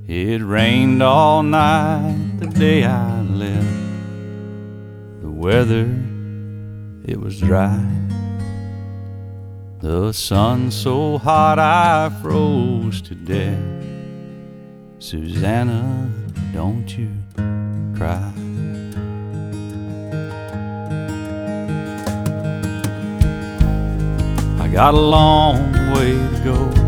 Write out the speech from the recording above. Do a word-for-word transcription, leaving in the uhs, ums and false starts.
It rained all night the day I left. The weather, it was dry. The sun so hot I froze to death. Susanna, don't you cry. I got a long way to go